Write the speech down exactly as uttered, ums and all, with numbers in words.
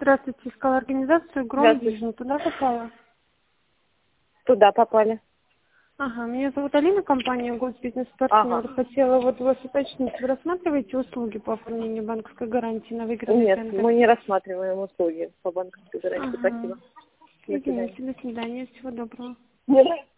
Здравствуйте, искала организацию Гром Вижн. Туда попала? Туда попали. Ага, меня зовут Алина, компания Госбизнес-партнер. Ага. Хотела вот вас уточнить, вы рассматриваете услуги по оформлению банковской гарантии на выигранный Нет, тендер? мы не рассматриваем услуги по банковской гарантии. Ага. Спасибо. До свидания. Извините, до свидания, всего доброго.